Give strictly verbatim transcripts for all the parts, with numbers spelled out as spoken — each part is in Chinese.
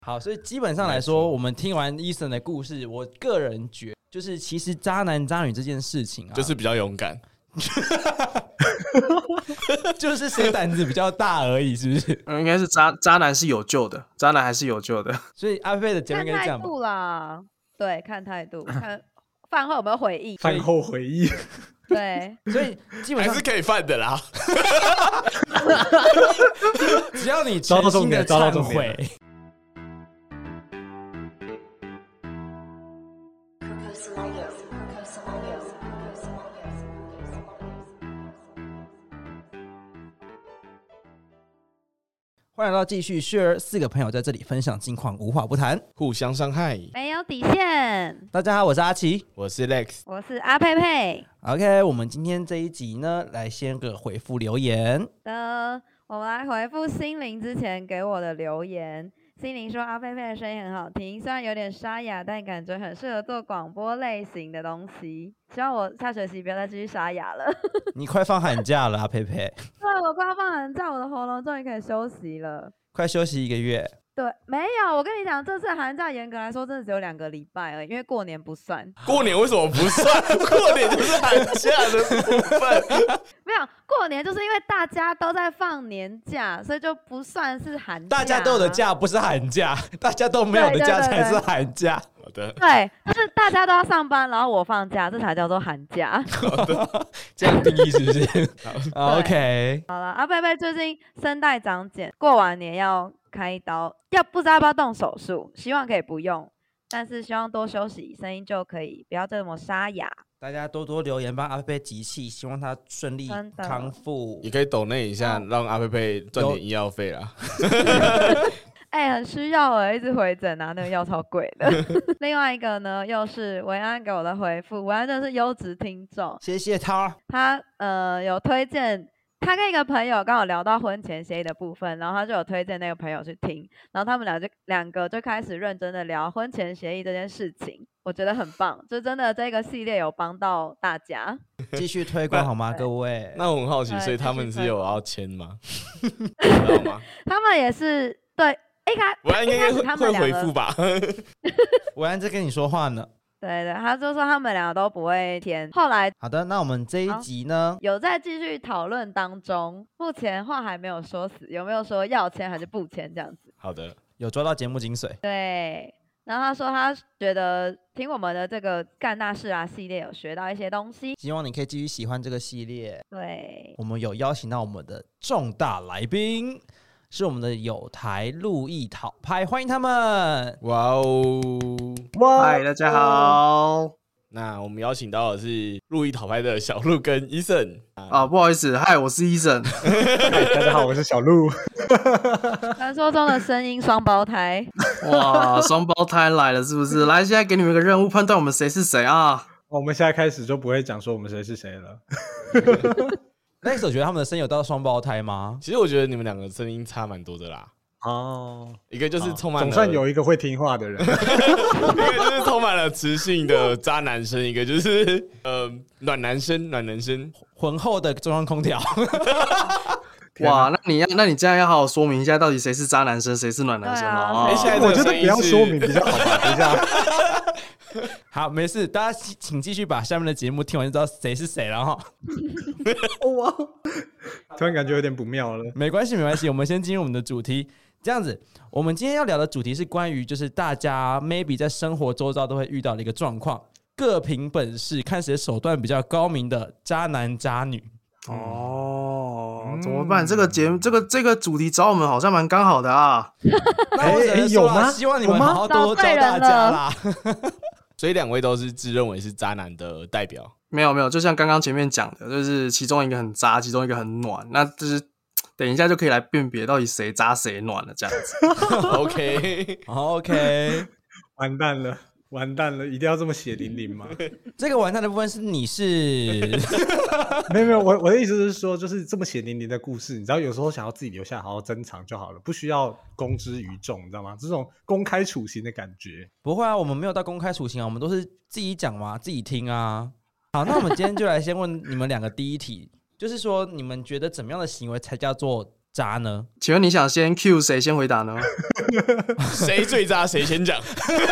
好，所以基本上来说，我们听完 Ethan 的故事，我个人觉得就是其实渣男渣女这件事情啊， 就是比较勇敢。 就是谁胆子比较大而已，是不是？ 嗯，应该是渣渣男是有救的，渣男还是有救的。 所以阿佩的结论应该是这样吧？ 看态度啦，对，看态度，看饭后有没有回忆。 饭后回忆， 对， 所以基本上还是可以犯的啦。 只要你诚心的忏悔。欢迎来到继续 share， 四个朋友在这里分享近况，无话不谈， 互相伤害。 没有底线。 大家好，我是阿奇， 我是 Lex， 我是阿佩佩。 OK， 我们今天这一集呢，来先个回复留言的，我们来回复心灵之前给我的留言。心灵说阿佩佩的声音很好听，虽然有点沙哑，但感觉很适合做广播类型的东西。希望我下学期不要再继续沙哑了。 你快放寒假了，阿佩佩。 对，我快要放寒假，我的喉咙终于可以休息了。 快休息一个月。 对，没有，我跟你讲，这次寒假严格来说真的只有两个礼拜而已，因为过年不算。 过年为什么不算？过年就是寒假的部分。 没有，过年就是因为大家都在放年假，所以就不算是寒假。 大家都有的假不是寒假，大家都没有的假才是寒假。 好的。 对，就是大家都要上班，然后我放假，这才叫做寒假。 好的， 这样定义是不是？OK。 好了，阿贝贝最近声带长茧，过完年要开刀，要不知道要不要动手术，希望可以不用，但是希望多休息，声音就可以不要这么沙哑。 大家多多留言帮阿佩佩集气，希望他顺利康复。 也可以抖内一下，哦、让阿佩佩赚点医药费啦。 哎、欸，很需要哎，一直回诊啊，那个药超贵的。另外一个呢，又是维安给我的回复，维安真的是优质听众， 谢谢他。 他呃有推荐。他跟一个朋友刚好聊到婚前协议的部分，然后他就有推荐那个朋友去听，然后他们俩就两个就开始认真的聊婚前协议这件事情，我觉得很棒，就真的这个系列有帮到大家， 继续推广好吗，各位？ 那我很好奇，所以他们是有要签吗？知道吗？ 他们也是对，一开我应该会回复吧？ 我还在跟你说话呢。 对对，他就说他们两个都不会填。后来好的，那我们这一集呢， 有在继续讨论当中，目前话还没有说死，有没有说要签还是不签这样子？ 好的， 有抓到节目精髓。 对，然后他说他觉得听我们的这个干大事啊系列有学到一些东西， 希望你可以继续喜欢这个系列。 对， 我们有邀请到我们的重大来宾。是我们的友台路易讨拍，欢迎他们！ 哇哦， 哇，嗨，大家好。 那我们邀请到的是路易讨拍的小鹿跟伊森啊，不好意思，嗨，我是伊森。 大家好，我是小鹿。 传说中的声音双胞胎， 哇，双胞胎来了是不是？来，现在给你们一个任务，判断我们谁是谁啊？ 我们现在开始就不会讲说我们谁是谁了。 Lex 我觉得他们的声音有到双胞胎吗？ 其实我觉得你们两个声音差蛮多的啦。 哦， 一个就是充满了， 总算有一个会听话的人， 一个就是充满了磁性的渣男生，一个就是呃暖男生，暖男生， 浑厚的中央空调。 哇，那你要，那你这样要好好说明一下，到底谁是渣男生，谁是暖男生啊？ 欸、现在我觉得不要说明比较好吧。等一下。 好，没事，大家请继续把下面的节目听完就知道谁是谁了哈。 哇，突然感觉有点不妙了。 没关系，没关系，我们先进入我们的主题。这样子，我们今天要聊的主题是关于就是大家 maybe 在生活周遭都会遇到的一个状况，各凭本事，看谁手段比较高明的渣男渣女。 哦、嗯，怎么办？这个节目，这个这个主题找我们好像蛮刚好的啊。 那我只能说啦，希望你们好好多多教大家啦。 所以两位都是自认为是渣男的代表？ 没有没有，就像刚刚前面讲的，就是其中一个很渣，其中一个很暖，那就是等一下就可以来辨别到底谁渣谁暖了这样子。 OK OK， 完蛋了。完蛋了，一定要这么血淋淋吗？ 这个完蛋的部分是你是没有没有，我我的意思是说，就是这么血淋淋的故事，你知道，有时候想要自己留下好好珍藏就好了，不需要公之于众，你知道吗？这种公开处刑的感觉。 不会啊，我们没有到公开处刑啊，我们都是自己讲嘛，自己听啊。好，那我们今天就来先问你们两个第一题，就是说你们觉得怎么样的行为才叫做渣呢？ 请问你想先 Q 谁先回答呢？ 谁最渣谁先讲。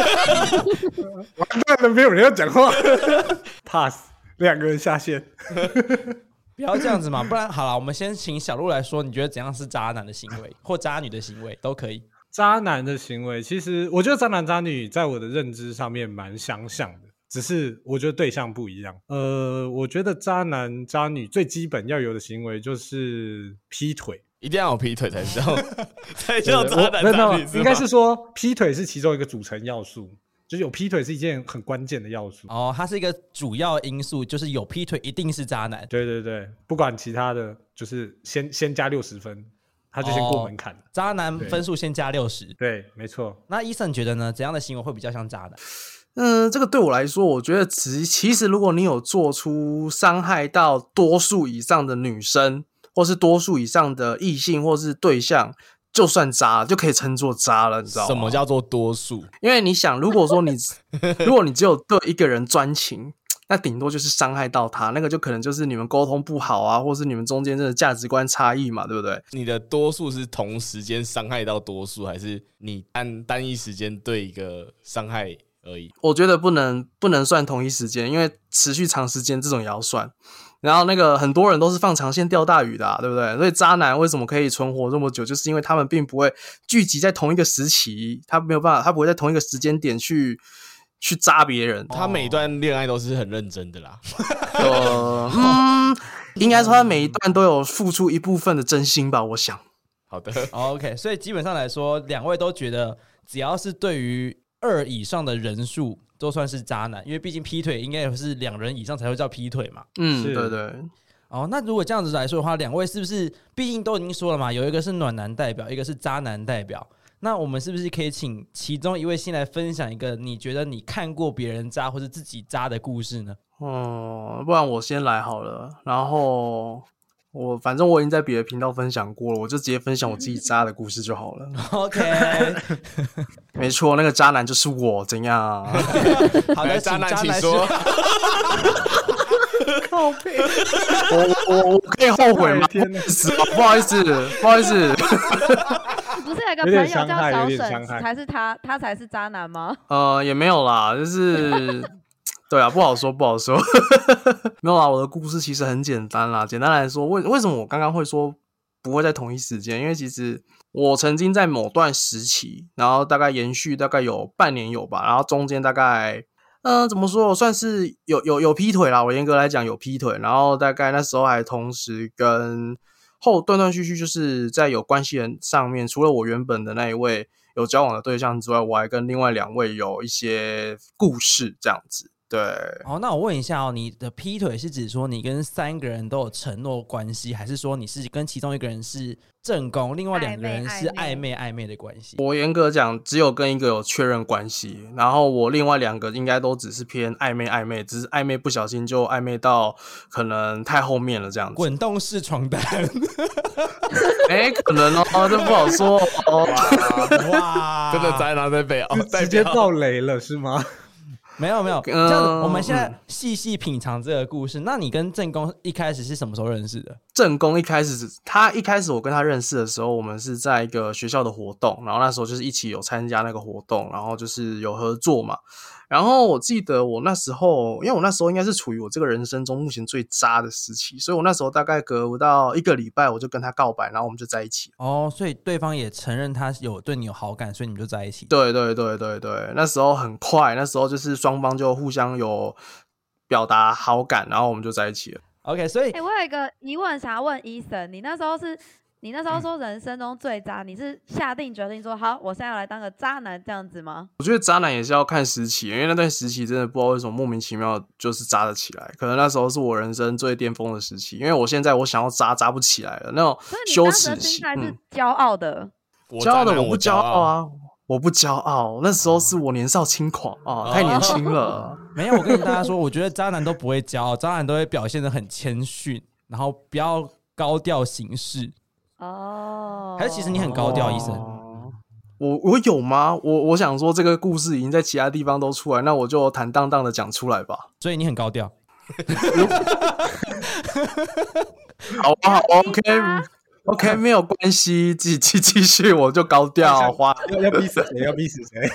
完蛋了，没有人要讲话，pass， 两个人下线。 不要这样子嘛，不然好了，我们先请小鹿来说，你觉得怎样是渣男的行为，或渣女的行为都可以。 渣男的行为，其实我觉得渣男渣女在我的认知上面蛮相像的，只是我觉得对象不一样。呃，我觉得渣男渣女最基本要有的行为就是劈腿。 一定要有劈腿才叫才叫渣男渣女， 应该是说劈腿是其中一个组成要素，就是有劈腿是一件很关键的要素。 哦，它是一个主要因素，就是有劈腿一定是渣男。 对对对，不管其他的，就是先先加六十分，他就先过门槛了。 哦、渣男分数先加六十。 对，没错。 那医生觉得呢？怎样的行为会比较像渣男？ 嗯，这个对我来说，我觉得其其实如果你有做出伤害到多数以上的女生，或是多数以上的异性或是对象，就算渣就可以称作渣了，你知道吗？ 什么叫做多数？ 因为你想，如果说你如果你只有对一个人专情，那顶多就是伤害到他，那个就可能就是你们沟通不好啊，或是你们中间真的价值观差异嘛，对不对？ 你的多数是同时间伤害到多数，还是你单单一时间对一个伤害而已？ 我觉得不能不能算同一时间，因为持续长时间这种也要算。然后那个很多人都是放长线钓大鱼的、啊，对不对？所以渣男为什么可以存活这么久，就是因为他们并不会聚集在同一个时期，他没有办法，他不会在同一个时间点去去渣别人。 他每一段恋爱都是很认真的啦。 呃，嗯，应该说他每一段都有付出一部分的真心吧，我想。 好的、 哦、，OK， 所以基本上来说，两位都觉得只要是对于二以上的人数都算是渣男，因为毕竟劈腿应该也是两人以上才会叫劈腿嘛。 嗯，对对。 哦，那如果这样子来说的话，两位是不是毕竟都已经说了嘛，有一个是暖男代表，一个是渣男代表，那我们是不是可以请其中一位先来分享一个你觉得你看过别人渣或是自己渣的故事呢？ 哦，不然我先来好了，然后我反正我已经在别的频道分享过了，我就直接分享我自己渣的故事就好了。 OK， 没错，那个渣男就是我，怎样？ 好的， 渣男请说。 靠背，我我我可以后悔吗？不好意思，不好意思。 不是有个朋友叫小沈，才是他，他才是渣男吗？ 呃，也没有啦，就是对啊，不好说，不好说。没有啦，我的故事其实很简单啦。简单来说，为为什么我刚刚会说不会在同一时间？因为其实我曾经在某段时期，然后大概延续大概有半年有吧，然后中间大概。嗯、呃，怎么说？我算是有有有劈腿啦。我严格来讲有劈腿，然后大概那时候还同时跟后断断续续，就是在有关系人上面，除了我原本的那一位有交往的对象之外，我还跟另外两位有一些故事这样子。对， 哦，那我问一下哦，你的劈腿是指说你跟三个人都有承诺关系，还是说你是跟其中一个人是正宫，另外两个人是暧昧暧昧的关系？ 我严格讲，只有跟一个有确认关系，然后我另外两个应该都只是偏暧昧暧昧，只是暧昧不小心就暧昧到可能太后面了这样子。 滚动式床单， 哎、欸，可能哦，这不好说哦。 哇， 真的宅男在背哦， 直接爆雷了是吗？ 没有没有，这样子我们现在细细品尝这个故事。嗯、那你跟正宫一开始是什么时候认识的？ 正宫一开始，他一开始我跟他认识的时候，我们是在一个学校的活动，然后那时候就是一起有参加那个活动，然后就是有合作嘛。然后我记得我那时候，因为我那时候应该是处于我这个人生中目前最渣的时期，所以我那时候大概隔不到一个礼拜，我就跟他告白，然后我们就在一起。 哦，所以对方也承认他有对你有好感，所以你们就在一起。 对对对对对，那时候很快，那时候就是双方就互相有表达好感，然后我们就在一起了。 OK， 所以， 哎、欸，我有一个疑问想要问伊森，你那时候是？你那时候说人生中最渣，你是下定决定说好，我现在要来当个渣男这样子吗？ 我觉得渣男也是要看时期，因为那段时期真的不知道为什么莫名其妙就是渣得起来，可能那时候是我人生最巅峰的时期。因为我现在我想要渣渣不起来了，那种羞耻心态是骄傲的， 骄、嗯、傲的我不骄傲啊，我不骄傲。那时候是我年少轻狂啊，太年轻了。 没有，我跟大家说，我觉得渣男都不会骄傲，渣男都会表现得很谦逊，然后不要高调行事。哦，还是其实你很高调，医生、 哦？我我有吗？我我想说，这个故事已经在其他地方都出来，那我就坦荡荡的讲出来吧。 所以你很高调。 好啊，好 ，OK， OK， 没有关系，继继继续，我就高调花。 要要逼死谁？要逼死谁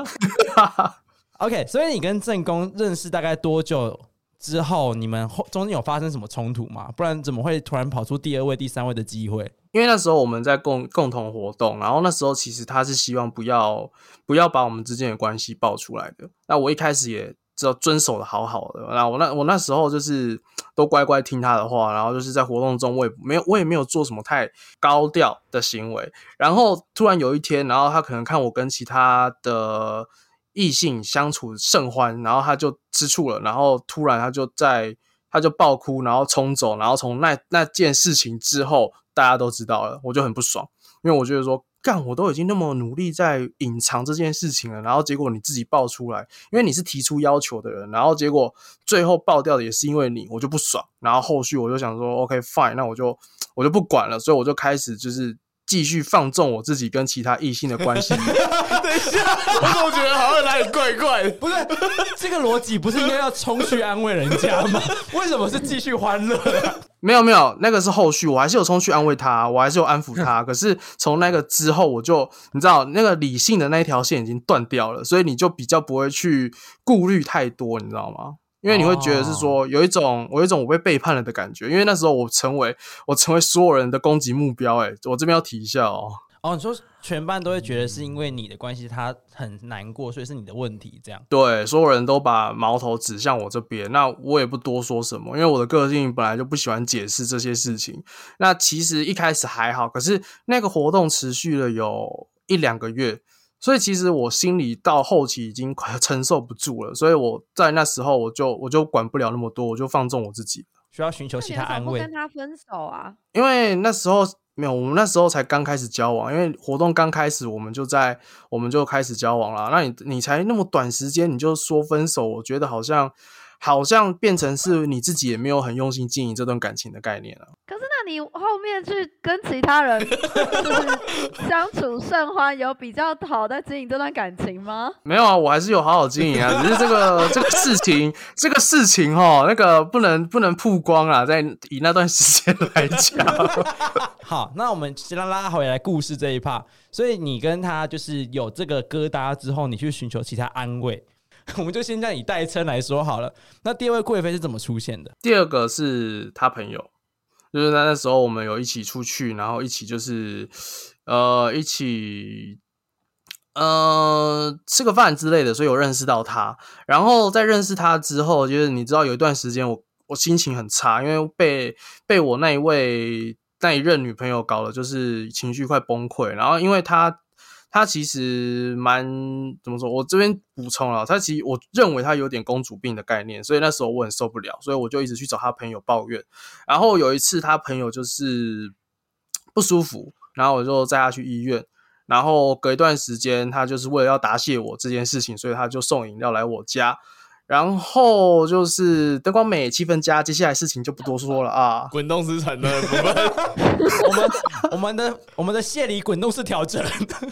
？OK， 所以你跟正宫认识大概多久之后，你们中间有发生什么冲突吗？不然怎么会突然跑出第二位、第三位的机会？ 因为那时候我们在共共同活动，然后那时候其实他是希望不要不要把我们之间的关系爆出来的。那我一开始也只有遵守的好好的，那我那我那时候就是都乖乖听他的话，然后就是在活动中我也没有我也没有做什么太高调的行为。然后突然有一天，然后他可能看我跟其他的异性相处甚欢，然后他就吃醋了，然后突然他就在他就爆哭，然后冲走，然后从那那件事情之后，大家都知道了，我就很不爽，因为我觉得说，干，我都已经那么努力在隐藏这件事情了，然后结果你自己爆出来，因为你是提出要求的人，然后结果最后爆掉的也是因为你，我就不爽，然后后续我就想说 ，OK fine， 那我就我就不管了，所以我就开始就是继续放纵我自己跟其他异性的关系。 等一下，我怎么觉得好像哪里怪怪的？ 不是这个逻辑，不是应该要冲去安慰人家吗？为什么是继续欢乐啊？ 没有没有，那个是后续，我还是有冲去安慰他，我还是有安抚他。可是从那个之后，我就你知道，那个理性的那一条线已经断掉了，所以你就比较不会去顾虑太多，你知道吗？因为你会觉得是说有一种我有一种我被背叛了的感觉，因为那时候我成为我成为所有人的攻击目标。哎，我这边要提一下哦。 哦，你说全班都会觉得是因为你的关系，他很难过，所以是你的问题，这样？ 对，所有人都把矛头指向我这边，那我也不多说什么，因为我的个性本来就不喜欢解释这些事情。那其实一开始还好，可是那个活动持续了有一两个月，所以其实我心里到后期已经快承受不住了，所以我在那时候我就我就管不了那么多，我就放纵我自己， 需要寻求其他安慰。 那你为什么不跟他分手啊？ 因为那时候没有，我们那时候才刚开始交往，因为活动刚开始，我们就在我们就开始交往了。那你你才那么短时间你就说分手，我觉得好像好像变成是你自己也没有很用心经营这段感情的概念了。 可是那你后面去跟其他人就是相处甚欢，有比较好在经营这段感情吗？ 没有啊，我还是有好好经营啊，只是这个这个事情，这个事情齁，那个不能不能曝光啊，在以那段时间来讲。 好，那我们先拉回来故事这一 part， 所以你跟他就是有这个疙瘩之后，你去寻求其他安慰。我们就先这样以代称来说好了。那第二位贵妃是怎么出现的？ 第二个是他朋友，就是那那时候我们有一起出去，然后一起就是呃一起呃吃个饭之类的，所以我认识到他。然后在认识他之后，就是你知道有一段时间我我心情很差，因为被被我那一位那一任女朋友搞了，就是情绪快崩溃。然后因为他。他其实蛮怎么说？我这边补充了，他其实我认为他有点公主病的概念，所以那时候我很受不了，所以我就一直去找他朋友抱怨。然后有一次他朋友就是不舒服，然后我就载他去医院。然后隔一段时间，他就是为了要答谢我这件事情，所以他就送饮料来我家。然后就是灯光美，气氛佳，接下来事情就不多说了啊。 滚动式传的部分， 我们我们的我们的谢礼滚动式调整。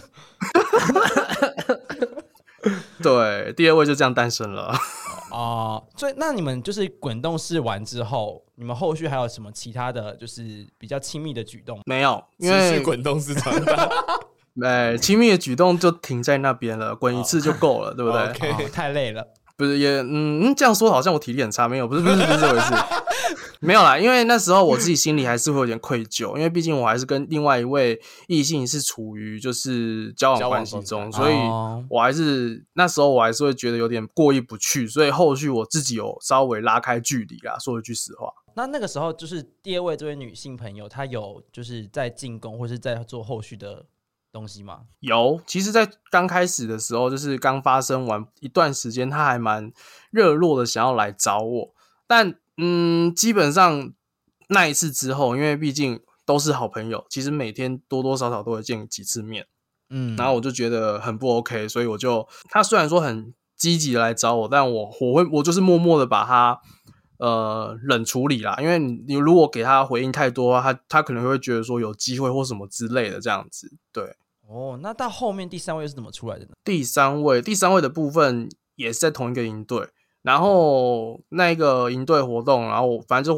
对，第二位就这样诞生了。 哦、呃，所以那你们就是滚动式完之后，你们后续还有什么其他的就是比较亲密的举动？ 没有，因持为续滚动式传达。 哎，亲密的举动就停在那边了，滚一次就够了，对不对？ OK 哦、太累了。 不是也嗯这样说好像我体力很差，没有，不是不是不是这回事，没有啦，因为那时候我自己心里还是会有点愧疚，因为毕竟我还是跟另外一位异性是处于就是交往关系中，所以我还是那时候我还是会觉得有点过意不去，所以后续我自己有稍微拉开距离啦，说一句实话。 那那个时候就是第二位这位女性朋友，她有就是在进攻或是在做后续的东西吗？ 有，其实在刚开始的时候，就是刚发生完一段时间，他还蛮热络的想要来找我，但嗯，基本上那一次之后，因为毕竟都是好朋友，其实每天多多少少都会见几次面，嗯，然后我就觉得很不 OK， 所以我就他虽然说很积极的来找我，但我我会我就是默默的把他呃冷处理啦，因为你如果给他回应太多，他他可能会觉得说有机会或什么之类的这样子，对。 哦，那到后面第三位又是怎么出来的呢？ 第三位，第三位的部分也是在同一个营队，然后那个营队活动，然后反正就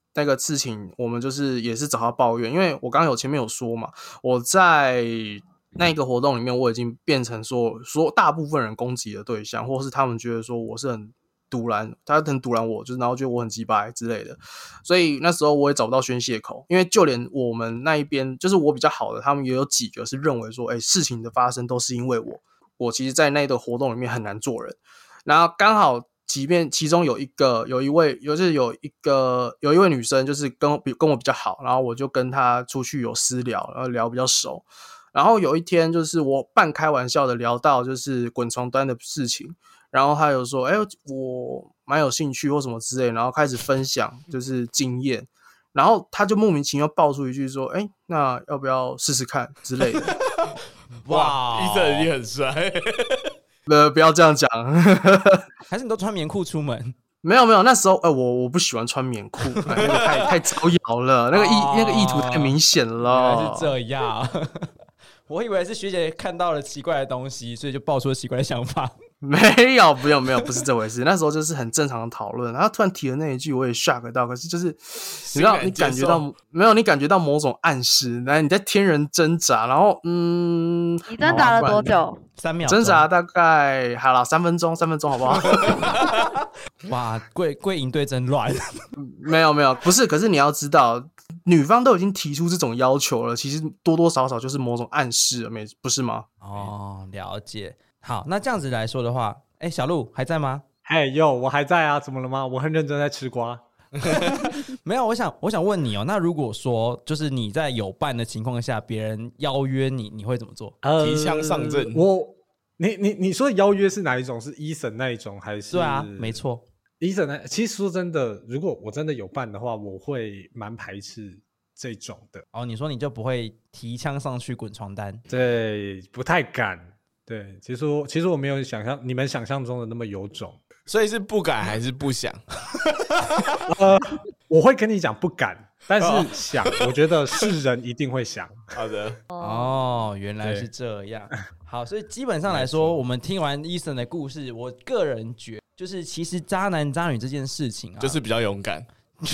那个事情，我们就是也是找他抱怨，因为我刚刚有前面有说嘛，我在那个活动里面，我已经变成说说大部分人攻击的对象，或是他们觉得说我是很独揽，他很独揽我，就是然后觉得我很鸡掰之类的，所以那时候我也找不到宣泄口，因为就连我们那一边就是我比较好的，他们也有几个是认为说，哎，事情的发生都是因为我，我其实在那个活动里面很难做人，然后刚好。即便其中有一个有一位有就是有一个有一位女生就是跟我跟我比较好，然后我就跟她出去有私聊，然后聊比较熟。然后有一天就是我半开玩笑的聊到就是滚床单的事情，然后她有说哎我蛮有兴趣或什么之类，然后开始分享就是经验，然后她就莫名其妙爆出一句说哎那要不要试试看之类的。 哇，医生一定很帅。 呃，不要这样讲， 还是你都穿棉裤出门？ 没有没有，那时候呃，我我不喜欢穿棉裤，哎、那个太太招摇了，那个意、哦、那个意图太明显了。 原来是这样，我以为是学姐看到了奇怪的东西，所以就爆出了奇怪的想法。 没有，没有，没有，不是这回事。那时候就是很正常的讨论，然后突然提了那一句，我也 shock 到。可是就是你知道，你感觉到没有？你感觉到某种暗示，然后你在天人挣扎，然后嗯， 你挣扎了多久？ 三秒。 挣扎大概好了三分钟，三分钟好不好？ 哇，贵贵营队真乱。 没有没有，不是。可是你要知道，女方都已经提出这种要求了，其实多多少少就是某种暗示了，没不是吗？ 哦，了解。好，那这样子来说的话，哎，小鹿还在吗？ 哎呦，我还在啊，怎么了吗？我很认真在吃瓜。 没有，我想我想问你哦，那如果说就是你在有伴的情况下，别人邀约你，你会怎么做？ 呃、 提枪上阵。 我，你你你说的邀约是哪一种？是医生那一种还是？ 对啊，没错。 医生那其实说真的，如果我真的有伴的话，我会蛮排斥这种的。 哦，你说你就不会提枪上去滚床单？ 对，不太敢。对，其实我其实我没有想象你们想象中的那么有种， 所以是不敢还是不想？ 呃，我会跟你讲不敢，但是想，哦、我觉得是人一定会想。 好的， 哦，原来是这样。好，所以基本上来说，我们听完 Ethan 的故事，我个人觉得就是其实渣男渣女这件事情啊， 就是比较勇敢。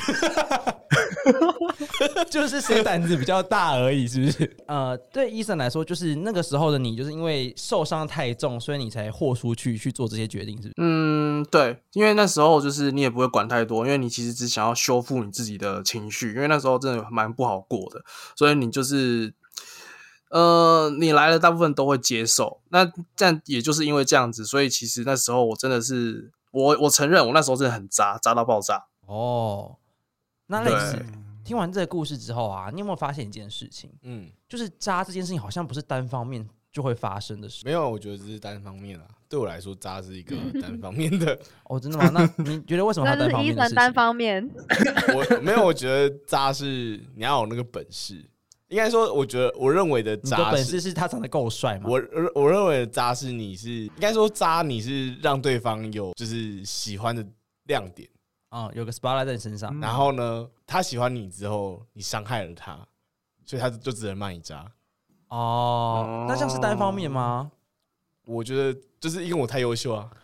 就是谁胆子比较大而已，是不是？呃，对医生来说，就是那个时候的你，就是因为受伤太重，所以你才豁出去去做这些决定，是不是？ 嗯，对，因为那时候就是你也不会管太多，因为你其实只想要修复你自己的情绪，因为那时候真的蛮不好过的，所以你就是呃，你来了大部分都会接受。那但也就是因为这样子，所以其实那时候我真的是我我承认我那时候真的很渣，渣到爆炸。 哦，那类似听完这个故事之后啊，你有没有发现一件事情？嗯，就是渣这件事情好像不是单方面就会发生的事。 没有，我觉得这是单方面啊。对我来说，渣是一个单方面的。 哦，真的吗？那你觉得为什么它单方面的事情？ 那是医生单方面。 我没有，我觉得渣是你要有那个本事。应该说，我觉得我认为的渣是， 你的本事是他长得够帅吗？ 我我认为的渣是你是应该说渣，你是让对方有就是喜欢的亮点。 哦，有个 spotlight 在你身上， 然后呢，他喜欢你之后，你伤害了他，所以他就只能骂你渣。 哦，那这样是单方面吗？ 我觉得就是因为我太优秀啊，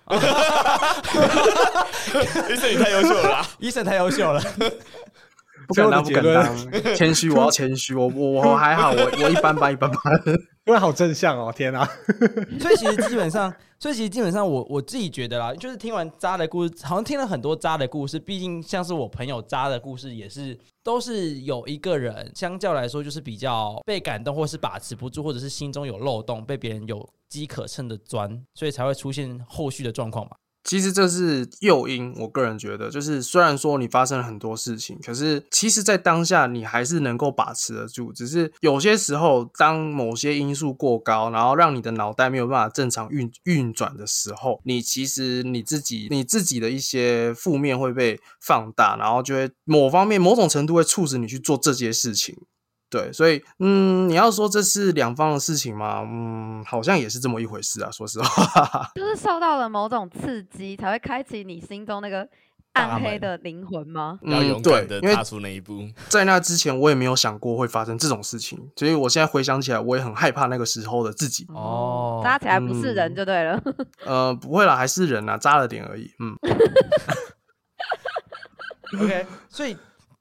医生你太优秀了啦， 医生太优秀了， 不敢当不敢当，谦虚我要谦虚，我我我还好，我我一般般一般般。 因为好正向哦，天啊！ 所以其实基本上，所以其实基本上我，我我自己觉得啦，就是听完渣的故事，好像听了很多渣的故事。毕竟像是我朋友渣的故事，也是都是有一个人，相较来说就是比较被感动，或是把持不住，或者是心中有漏洞，被别人有机可乘的钻，所以才会出现后续的状况嘛。 其实这是诱因，我个人觉得，就是虽然说你发生了很多事情，可是其实在当下你还是能够把持得住，只是有些时候当某些因素过高，然后让你的脑袋没有办法正常运运转的时候，你其实你自己你自己的一些负面会被放大，然后就会某方面某种程度会促使你去做这些事情。对，所以嗯，你要说这是两方的事情吗？嗯，好像也是这么一回事啊。说实话， 就是受到了某种刺激，才会开启你心中那个暗黑的灵魂吗？ 嗯、要勇敢的踏出那一步。 在那之前，我也没有想过会发生这种事情，所以我现在回想起来，我也很害怕那个时候的自己。 哦， 扎起来不是人就对了。 嗯、呃，不会啦，还是人啦，扎了点而已。嗯。 OK， 所以。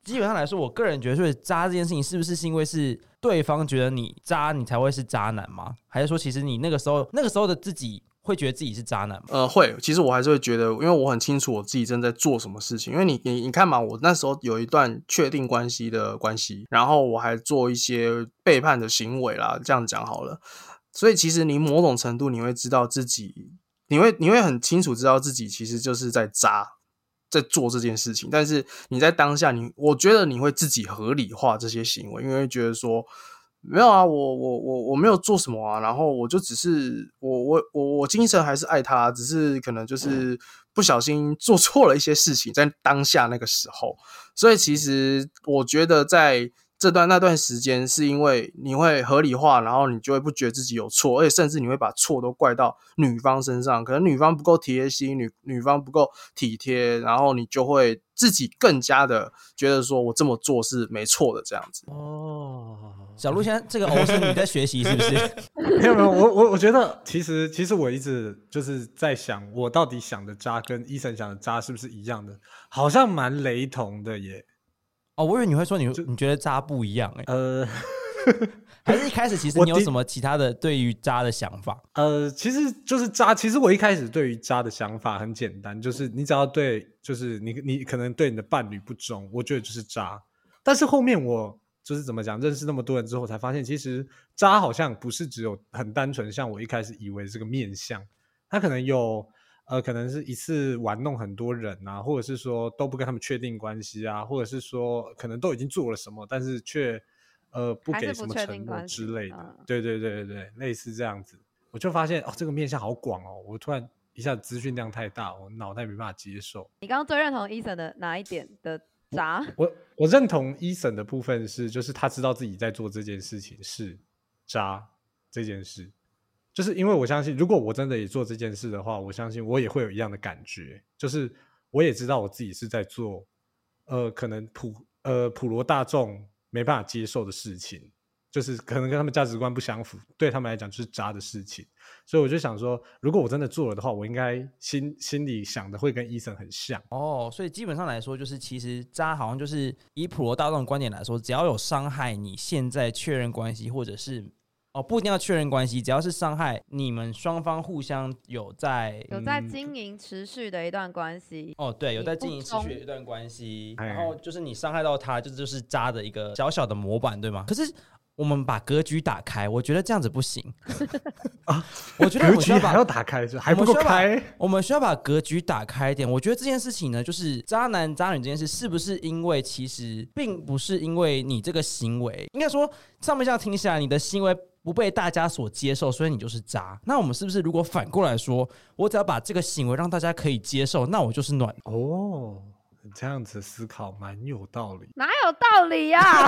基本上来说，我个人觉得，所以渣这件事情是不是是因为是对方觉得你渣，你才会是渣男吗？还是说，其实你那个时候那个时候的自己会觉得自己是渣男吗？ 呃，会，其实我还是会觉得，因为我很清楚我自己正在做什么事情。因为你你你看嘛，我那时候有一段确定关系的关系，然后我还做一些背叛的行为啦，这样讲好了。所以其实你某种程度你会知道自己，你会你会很清楚知道自己其实就是在渣。在做这件事情，但是你在当下你，我觉得你会自己合理化这些行为，因为觉得说没有啊，我我我我没有做什么啊，然后我就只是我我我我精神还是爱他，只是可能就是不小心做错了一些事情，在当下那个时候，所以其实我觉得在这段那段时间，是因为你会合理化，然后你就会不觉得自己有错，而且甚至你会把错都怪到女方身上，可能女方不够贴心，女女方不够体贴，然后你就会自己更加的觉得说我这么做是没错的这样子。 哦，小鹿现在这个偶是你在学习是不是？ 没有没有，我我我觉得其实其实我一直就是在想，我到底想的渣跟医生想的渣是不是一样的？好像蛮雷同的耶。 哦，我以为你会说你你觉得渣不一样哎、欸， 呃， 还是一开始其实你有什么其他的对于渣的想法？ 呃，其实就是渣。其实我一开始对于渣的想法很简单，就是你只要对，就是你你可能对你的伴侣不忠，我觉得就是渣。但是后面我就是怎么讲，认识那么多人之后，才发现其实渣好像不是只有很单纯，像我一开始以为这个面向，他可能有。呃，可能是一次玩弄很多人啊，或者是说都不跟他们确定关系啊，或者是说可能都已经做了什么，但是却呃不给什么承诺之类的。嗯、对对对对对，类似这样子，我就发现哦，这个面向好广哦，我突然一下资讯量太大，我脑袋没办法接受。 你刚刚最认同Ethan的哪一点的渣？ 我我认同Ethan的部分是，就是他知道自己在做这件事情是渣这件事。就是因为我相信，如果我真的也做这件事的话，我相信我也会有一样的感觉，就是我也知道我自己是在做，呃，可能普呃普罗大众没办法接受的事情，就是可能跟他们价值观不相符，对他们来讲就是渣的事情，所以我就想说，如果我真的做了的话，我应该心心里想的会跟Ethan很像。 哦，所以基本上来说，就是其实渣好像就是以普罗大众的观点来说，只要有伤害你现在确认关系，或者是。哦，不一定要确认关系，只要是伤害你们双方互相有在有在经营持续的一段关系。 哦，对，有在经营持续的一段关系，然后就是你伤害到他，这就是渣的一个小小的模板，对吗？可是我们把格局打开，我觉得这样子不行啊！我觉得我们需要把还要打开，还不够开。 我们需要把格局打开一点。我觉得这件事情呢，就是渣男渣女这件事，是不是因为其实并不是因为你这个行为，应该说上面这样听下来，你的行为不被大家所接受，所以你就是渣。那我们是不是如果反过来说，我只要把这个行为让大家可以接受，那我就是暖哦？这样子思考蛮有道理。 哪有道理呀、啊？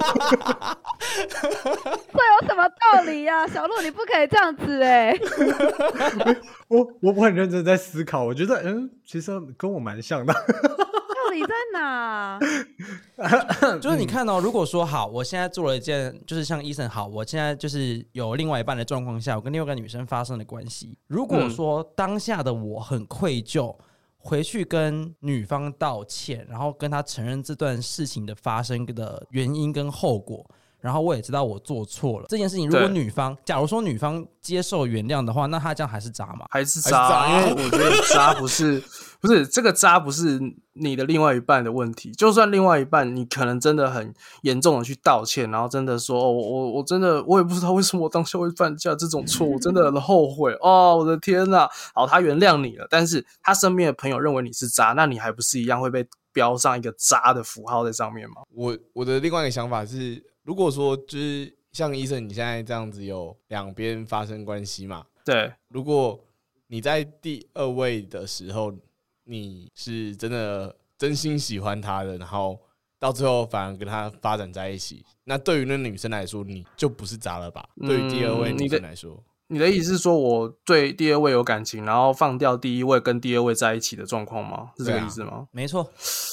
这有什么道理呀、啊？小鹿，你不可以这样子哎、欸！ 我我我很认真在思考，我觉得嗯，其实跟我蛮像的。 道理在哪？ 就是你看哦，如果说好，我现在做了一件，就是像医生好，我现在就是有另外一半的状况下，我跟另外一个女生发生了关系。如果说当下的我很愧疚。回去跟女方道歉，然后跟她承认这段事情的发生的原因跟后果，然后我也知道我做错了这件事情。如果女方，假如说女方接受原谅的话，那她这样还是渣吗？ 还是渣，因为我觉得渣不是不是这个渣不是你的另外一半的问题。就算另外一半你可能真的很严重的去道歉，然后真的说、哦、我我真的我也不知道为什么我当下会犯下这种错，我真的很后悔哦，我的天哪！好，他原谅你了，但是他身边的朋友认为你是渣，那你还不是一样会被标上一个渣的符号在上面吗？ 我我的另外一个想法是，如果说就是像医生你现在这样子有两边发生关系嘛， 对， 如果你在第二位的时候，你是真的真心喜欢他的，然后到最后反而跟他发展在一起，那对于那女生来说，你就不是渣了吧？嗯、对于第二位女生来说， 你的意思是说我对第二位有感情，然后放掉第一位跟第二位在一起的状况吗？是这个意思吗？ 啊、没错。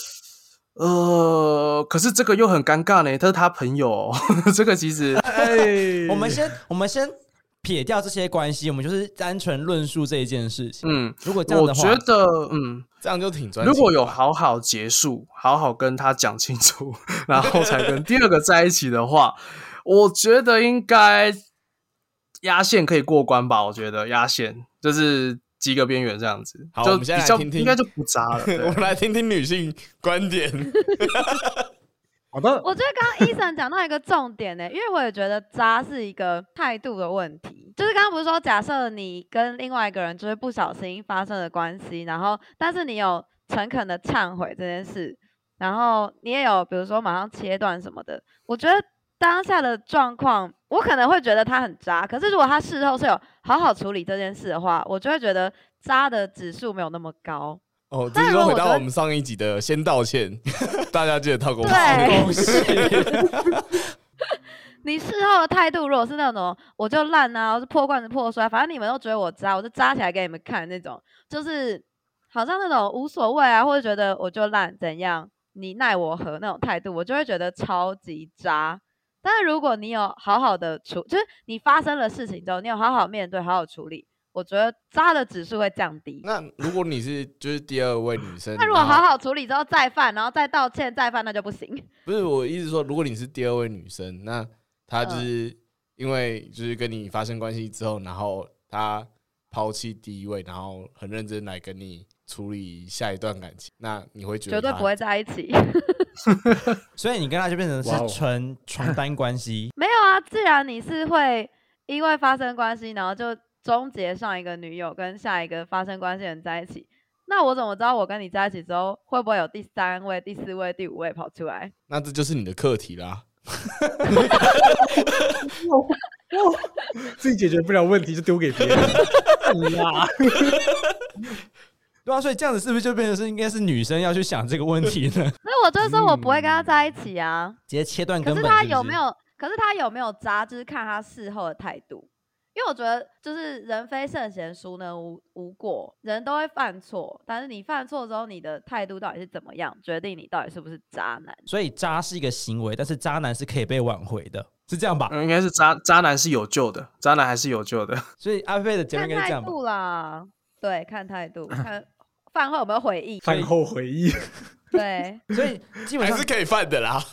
呃，可是这个又很尴尬呢，他是他朋友、哦，这个其实， 哎，我们先我们先撇掉这些关系，我们就是单纯论述这一件事情。 嗯， 如果这样的话， 我觉得嗯， 这样就挺专情的。 如果有好好结束，好好跟他讲清楚，然后才跟第二个在一起的话，我觉得应该压线可以过关吧。我觉得压线就是及格边缘这样子， 好， 就我们现在比较来听听， 应该就不渣了。 我们来听听女性观点。 好的， 我觉得刚刚医生讲到一个重点呢、欸，因为我也觉得渣是一个态度的问题。就是刚刚不是说，假设你跟另外一个人就是不小心发生了关系，然后但是你有诚恳的忏悔这件事，然后你也有比如说马上切断什么的，我觉得当下的状况，我可能会觉得他很渣。可是如果他事后是有好好处理这件事的话，我就会觉得渣的指数没有那么高。 哦，这就回到我们上一集的先道歉，大家记得套公对， 你事后的态度如果是那种我就烂啊，我是破罐子破摔，反正你们都觉得我渣，我就渣起来给你们看那种，就是好像那种无所谓啊，或者觉得我就烂怎样，你奈我何那种态度，我就会觉得超级渣。但是如果你有好好的处，就是你发生了事情之后，你有好好面对，好好处理，我觉得渣的指数会降低。 那如果你是就是第二位女生， 那如果好好处理之后再犯，然后再道歉再犯，那就不行。 不是我意思说，如果你是第二位女生，那她就是因为就是跟你发生关系之后，然后她抛弃第一位，然后很认真来跟你处理下一段感情，那你会觉得绝对不会在一起。 所以你跟他就变成是纯床单关系。 没有啊，既然你是会因为发生关系，然后就终结上一个女友跟下一个发生关系的人在一起，那我怎么知道我跟你在一起之后会不会有第三位、第四位、第五位跑出来？ 那这就是你的课题啦。 自己解决不了问题就丢给别人。呀， 对啊，所以这样子是不是就变成是应该是女生要去想这个问题呢？ 所以我就说我不会跟他在一起啊， 直接切断根可本。 是他有没有？可是他有没有渣，就是看他事后的态度。因为我觉得，就是人非圣贤，孰能无无过？人都会犯错，但是你犯错之后，你的态度到底是怎么样，决定你到底是不是渣男。 所以渣是一个行为，但是渣男是可以被挽回的，是这样吧？ 嗯，应该是渣渣男是有救的，渣男还是有救的。 所以阿佩的结论应该是这样吧？ 看态度啦，对，看态度，看饭后有没有回忆。 饭后回忆。 对， 所以基本上还是可以犯的啦。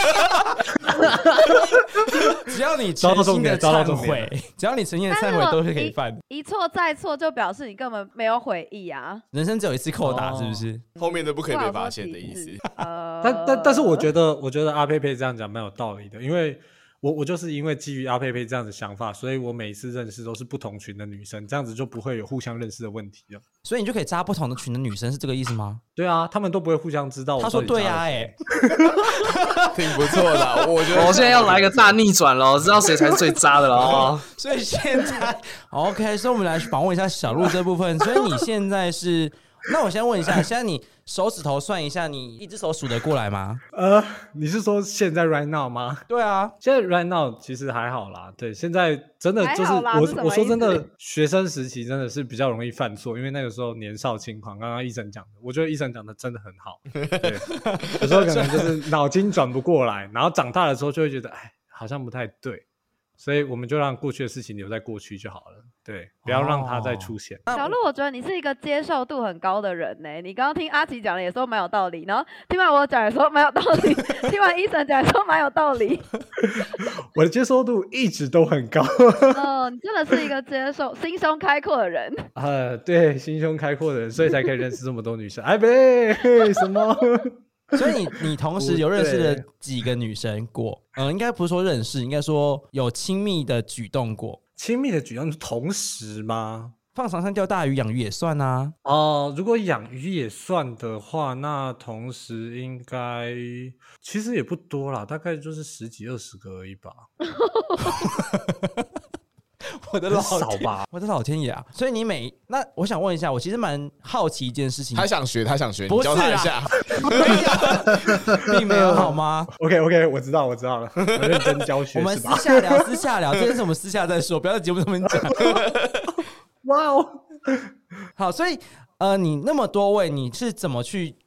只要你诚心的忏悔，只要你诚心的忏悔都是可以犯的。 一错再错，就表示你根本没有悔意啊！ 人生只有一次扣打，是不是？ 后面都不可以被发现的意思。 呃， 但但但是我觉得，我觉得阿佩佩这样讲蛮有道理的，因为我我就是因为基于阿佩佩这样的想法，所以我每一次认识都是不同群的女生，这样子就不会有互相认识的问题了。 所以你就可以扎不同的群的女生，是这个意思吗？ 对啊，他们都不会互相知道我。 他说对啊，哎， 挺不错的。我觉得我现在要来个大逆转了，知道谁才是最渣的了哦。 所以现在 OK， 所以我们来访问一下小鹿这部分。所以你现在是，那我先问一下，现在你手指头算一下，你一只手数得过来吗？ 呃，你是说现在 right now 吗？ 对啊， 现在 right now 其实还好啦。对，现在真的就是我是我说真的，学生时期真的是比较容易犯错，因为那个时候年少轻狂。刚刚医生讲的，我觉得医生讲的真的很好。对，有时候可能就是脑筋转不过来，然后长大的时候就会觉得，哎，好像不太对。所以我们就让过去的事情留在过去就好了，对，不要让它再出现。 哦、 小鹿，我觉得你是一个接受度很高的人呢、欸。你刚刚聽阿奇講的也說蠻有道理，然後聽完我講也說蠻有道理，聽完醫生講也說蠻有道理。 我的接受度一直都很高。 哦，你真的是一個接受心胸開闊的人。 呃，对，心胸開闊的人，所以才可以認識這麼多女生。哎呗，什麼？ 所以你你同时有认识了几个女生过？嗯，应该不是说认识，应该说有亲密的举动过。 亲密的举动同时吗？ 放长线钓大鱼，养鱼也算啊。 哦、呃，如果养鱼也算的话，那同时应该其实也不多啦，大概就是十几二十个而已吧。 我的老少吧， 我的老天爷啊！所以你每那我想问一下，我其实蛮好奇一件事情。 他想学，他想学， 不是你教他一下， 并没有好吗 ？OK OK， 我知道我知道了，我认真教学。 我们私下聊，私下聊，这件事我们私下再说，不要在节目上面讲。 哇哦， 好，所以呃，你那么多位，你是怎么去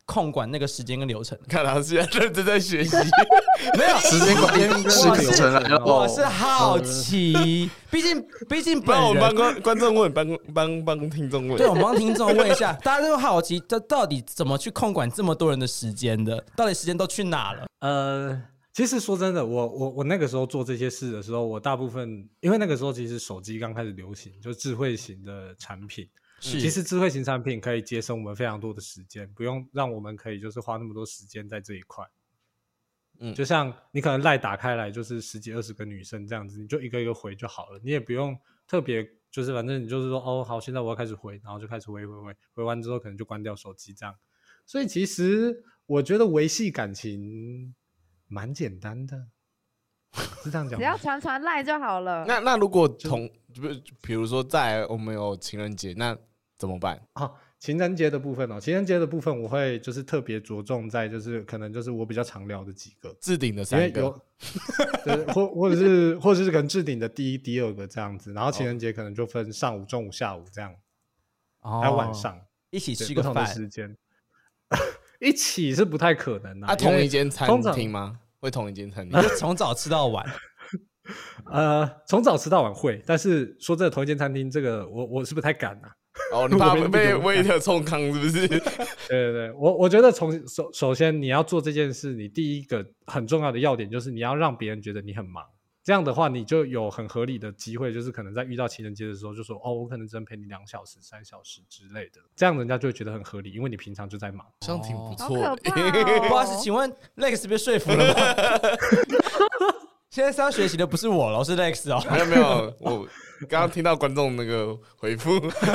控管那个时间跟流程？ 看他现在认真在学习， 没有时间管理是流程来了。 我是好奇，毕竟毕竟本帮我们帮人。 观观众问，帮帮帮听众问。 对，我们帮听众问一下，大家都好奇，这到底怎么去控管这么多人的时间的？到底时间都去哪了？ 呃，其实说真的，我我我那个时候做这些事的时候，我大部分因为那个时候其实手机刚开始流行，就智慧型的产品。 是其实智慧型产品可以节省我们非常多的时间，不用让我们可以就是花那么多时间在这一块。 嗯， 就像你可能赖打开来就是十几二十个女生这样子，你就一个一个回就好了，你也不用特别就是反正你就是说哦好，现在我要开始回，然后就开始回回回，回完之后可能就关掉手机这样。所以其实我觉得维系感情蛮简单的，是这样讲吗？ 只要传传赖就好了。 那那如果同，比如说在我们有情人节，那怎么办？ 啊，情人节的部分哦，情人节的部分我会就是特别着重在就是可能就是我比较常聊的几个置顶的因三个， 为有对或或者是或者是可能置顶的第一第二个这样子，然后情人节可能就分上午中午下午这样， 哦还有晚上一起对不同的吃个饭， 时间一起是不太可能啊， 因为同一间餐通常厅吗？会同一间餐厅你？就从早吃到晚。 呃从早吃到晚会，但是说这个同一间餐厅这个我我是不太敢啊。 哦，你怕我没被那么威特冲康是不是？ 对对对，我我觉得从首首先你要做这件事，你第一个很重要的要点就是你要让别人觉得你很忙，这样的话你就有很合理的机会，就是可能在遇到情人节的时候就说哦，我可能只能陪你两小时、三小时之类的，这样人家就会觉得很合理，因为你平常就在忙。 好像挺不好错的。 可怕不好意思， 哦！ 请问 Lex 被说服了吗？现在是要学习的不是我了，是 Lex 哦。 没有没有，我刚刚听到观众那个回复，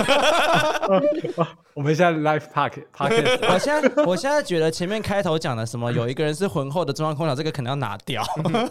我们现在 live park park， 我现在我现在觉得前面开头讲的什么有一个人是浑厚的中央空调，这个可能要拿掉。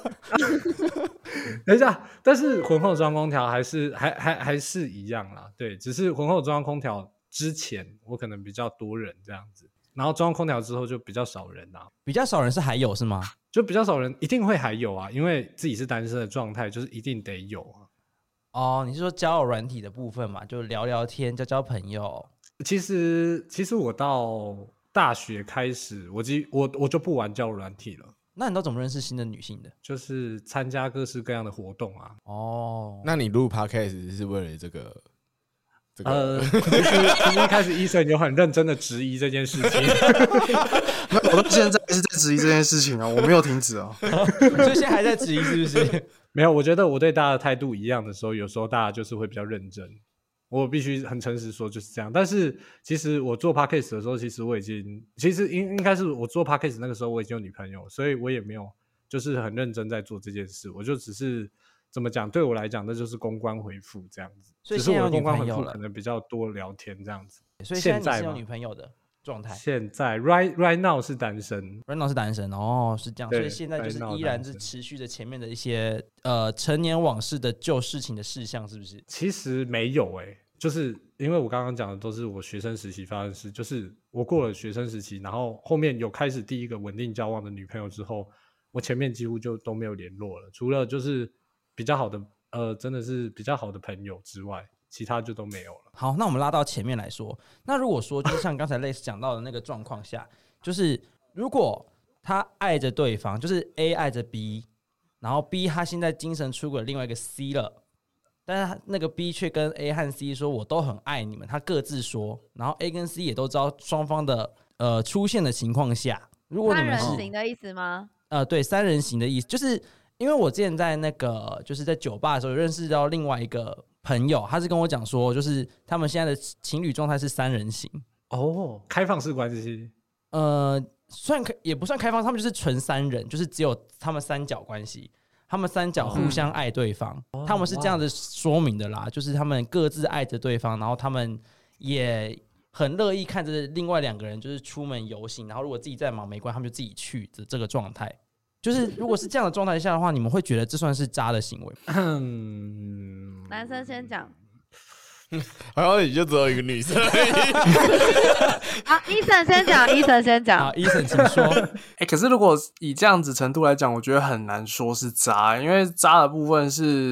等一下，但是浑厚中央空调还是还还还是一样啦，对，只是浑厚中央空调之前我可能比较多人这样子，然后中央空调之后就比较少人啊。 比较少人是还有是吗？ 就比较少人，一定会还有啊，因为自己是单身的状态，就是一定得有啊。 哦，你是说交友软体的部分嘛？就聊聊天、交交朋友。 其实，其实我到大学开始，我基我我就不玩交友软体了， 那你都怎么认识新的女性的？ 就是参加各式各样的活动啊。 哦， 那你录 podcast 是为了这个？这个、 呃，其实其实一开始医生有很认真的质疑这件事情， 我到现在是在质疑这件事情啊，我没有停止啊。 所以现在还在质疑是不是？ 没有，我觉得我对大家的态度一样的时候，有时候大家就是会比较认真。我必须很诚实说就是这样。但是其实我做 podcast 的时候，其实我已经，其实应应该是我做 podcast 那个时候我已经有女朋友，所以我也没有就是很认真在做这件事。我就只是怎么讲，对我来讲，那就是公关回复这样子。 所以只是我的现在有女公关回复朋友了可能比较多聊天这样子。 所以现在你是有吗女朋友的状态。 现在 right right now 是单身。 Randall 是单身哦，是这样，所对以现在就是 Randall 依然单身是持续着前面的一些呃成年往事的旧事情的事项，是不是？ 其实没有诶、就是因为我刚刚讲的都是我学生时期发生的事，就是我过了学生时期，然后后面有开始第一个稳定交往的女朋友之后，我前面几乎就都没有联络了，除了就是比较好的呃，真的是比较好的朋友之外，其他就都没有了。 好，那我们拉到前面来说，那如果说就是像刚才类似讲到的那个状况下，就是如果他爱着对方，就是 A 爱着 B， 然后 B 他现在精神出轨另外一个 C 了。但是那个 B 却跟 A 和 C 说：“我都很爱你们。”他各自说，然后 A 跟 C 也都知道双方的呃出现的情况下，如果你三人们是行的意思吗？ 呃对三人行的意思，就是因为我之前在那个就是在酒吧的时候有认识到另外一个朋友，他是跟我讲说，就是他们现在的情侣状态是三人行， 哦，开放式关系。 呃，算也不算开放，他们就是纯三人，就是只有他们三角关系。他们三角互相爱对方， 哦、 他们是这样子说明的啦，就是他们各自爱着对方，然后他们也很乐意看着另外两个人就是出门游行，然后如果自己在忙没关系，他们就自己去的这个状态。就是如果是这样的状态下的话，你们会觉得这算是渣的行为吗？ 嗯， 男生先讲。 好像也就只有一个女生而已。 啊，医生先讲，医生先讲。 好，医生请说。 哎、欸，可是如果以这样子程度来讲，我觉得很难说是渣，因为渣的部分是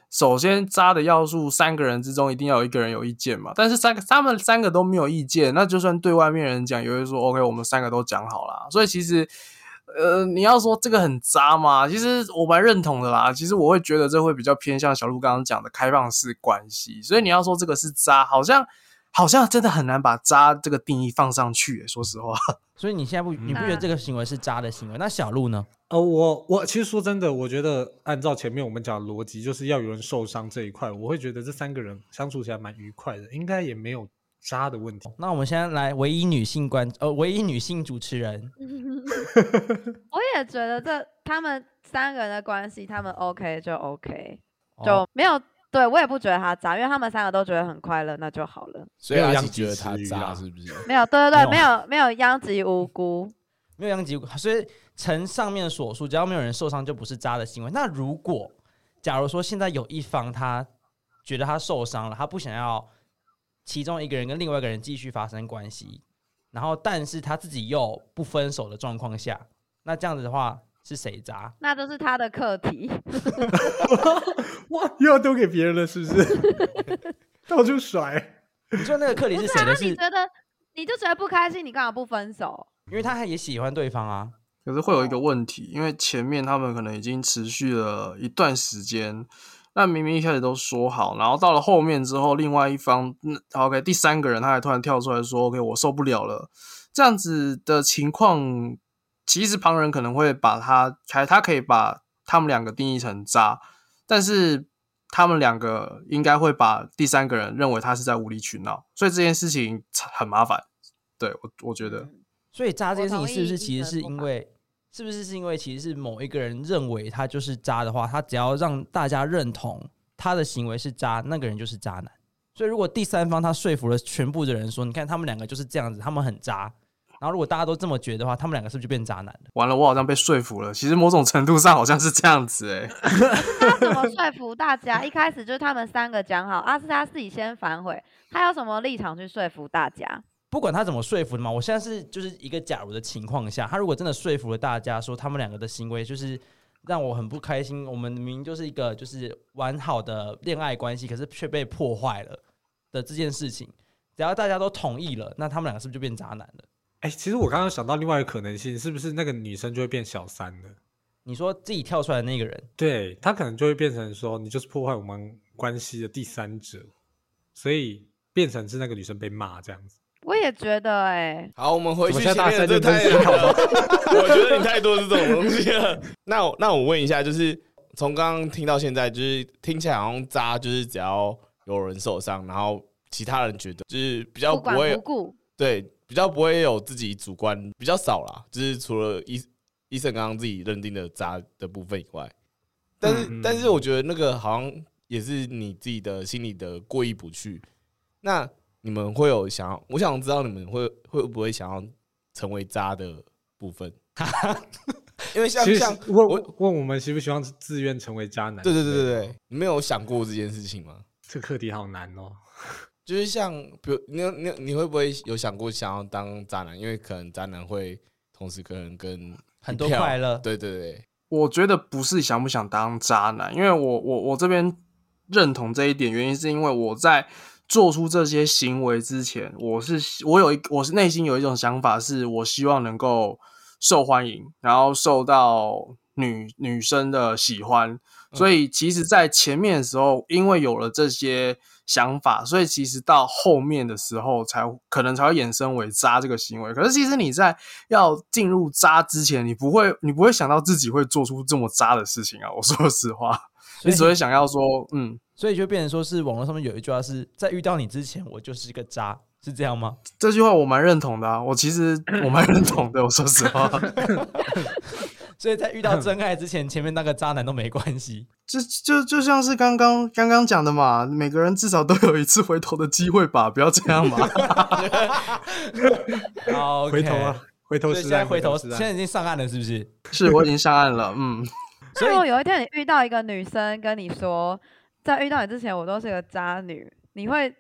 首先渣的要素，三个人之中一定要有一个人有意见嘛。但是三个他们三个都没有意见，那就算对外面人讲，也会说 OK， 我们三个都讲好啦。所以其实，呃，你要说这个很渣嘛，其实我蛮认同的啦。其实我会觉得这会比较偏向小鹿刚刚讲的开放式关系。所以你要说这个是渣，好像好像真的很难把渣这个定义放上去耶，说实话。 所以你现在不，你不觉得这个行为是渣的行为？那小鹿呢？ 呃，我我其实说真的，我觉得按照前面我们讲的逻辑，就是要有人受伤这一块，我会觉得这三个人相处起来蛮愉快的，应该也没有渣的问题。 那我们现在来唯一女性观呃唯一女性主持人， 我也觉得这他们三个人的关系，他们 OK 就 OK，、 哦、 就没有。对我也不觉得他渣，因为他们三个都觉得很快乐，那就好了。 所以阿奇觉得他渣是不是？ 没有，对对对，没有没有殃及无辜， 没有殃及无辜。所以呈上面所述，只要没有人受伤，就不是渣的行为。那如果假如说现在有一方他觉得他受伤了，他不想要其中一个人跟另外一个人继续发生关系，然后但是他自己又不分手的状况下，那这样子的话是谁渣？ 那都是他的课题。 哇，又要丢给别人了，是不是？到处甩。 你说那个课题是谁的？ 是、啊、你觉得你就觉得不开心，你干嘛不分手？ 因为他也喜欢对方啊。 可是会有一个问题，因为前面他们可能已经持续了一段时间，那明明一开始都说好，然后到了后面之后，另外一方、嗯、OK 第三个人他还突然跳出来说 OK 我受不了了，这样子的情况，其实旁人可能会把他他可以把他们两个定义成渣，但是他们两个应该会把第三个人认为他是在无理取闹，所以这件事情很麻烦。对，我我觉得， 所以渣这件事情是不是其实是因为，是不是是因为其实是某一个人认为他就是渣的话，他只要让大家认同他的行为是渣，那个人就是渣男。所以如果第三方他说服了全部的人说，你看他们两个就是这样子，他们很渣。然后如果大家都这么觉得的话，他们两个是不是就变渣男了？ 完了，我好像被说服了。其实某种程度上好像是这样子哎、 欸。他怎么说服大家？一开始就是他们三个讲好，啊是他自己先反悔，他有什么立场去说服大家？ 不管他怎么说服的嘛，我现在是就是一个假如的情况下，他如果真的说服了大家说他们两个的行为就是让我很不开心，我们明明就是一个就是完好的恋爱关系，可是却被破坏了的这件事情，只要大家都同意了，那他们两个是不是就变渣男了？ 哎、欸，其实我刚刚想到另外一个可能性，是不是那个女生就会变小三了？ 你说自己跳出来的那个人， 对，他可能就会变成说，你就是破坏我们关系的第三者，所以变成是那个女生被骂这样子。 我也觉得哎、欸， 好，我们回去前面的这太我觉得你太多是这种东西了。那我那我问一下，就是从刚刚听到现在，就是听起来好像渣，就是只要有人受伤，然后其他人觉得就是比较不会不管不顾， 对。比较不会有自己主观，比较少啦，就是除了医医生刚刚自己认定的渣的部分以外，但是、嗯、但是我觉得那个好像也是你自己的心里的过意不去。那你们会有想要，我想知道你们会会不会想要成为渣的部分？因为像像问问我们希不希望自愿成为渣男？ 对对对对对，你没有想过这件事情吗？ 这个课题好难哦。 就是像，比如你你你会不会有想过想要当渣男？因为可能渣男会同时可能跟很多快乐。 对对对， 我觉得不是想不想当渣男，因为我我我这边认同这一点，原因是因为我在做出这些行为之前，我是我有一我是内心有一种想法，是我希望能够受欢迎，然后受到女女生的喜欢。所以其实在前面的时候，因为有了这些想法，所以其实到后面的时候才可能才会衍生为渣这个行为。可是其实你在要进入渣之前，你不会你不会想到自己会做出这么渣的事情啊，我说实话，你只会想要说嗯， 所以就变成说是网络上面有一句话是在遇到你之前我就是个渣，是这样吗？ 这句话我蛮认同的啊，我其实我蛮认同的，我说实话。 所以在遇到真爱之前，前面那个渣男都没关系。 就就就像是刚刚刚刚讲的嘛，每个人至少都有一次回头的机会吧，不要这样嘛。 好， 回头啊，回头是岸。 现在回头，现在已经上岸了，是不是？ 是，我已经上岸了。嗯。 所以如果有一天你遇到一个女生跟你说，在遇到你之前我都是个渣女，你会